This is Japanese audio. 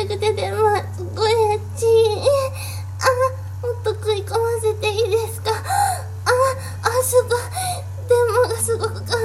たくて電話すごいエッチ。もっと食い込ませていいですか？すごい。電話がすごく感